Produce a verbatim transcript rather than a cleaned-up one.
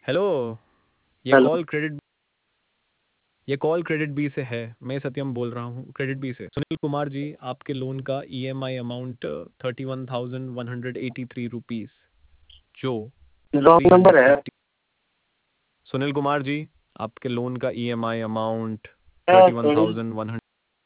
Hello. ये hello. Call credit ये call credit B से है। मैं सत्यम बोल रहा हूँ क्रेडिट बी से। सुनील कुमार जी, आपके लोन का EMI amount thirty one thousand one hundred eighty three rupees, जो थ्री रॉन्ग हंड्रेड नंबर है। फिफ्टी सुनील कुमार जी, आपके लोन का ईएमआई अमाउंट क्या thirty one sorry. Thousand one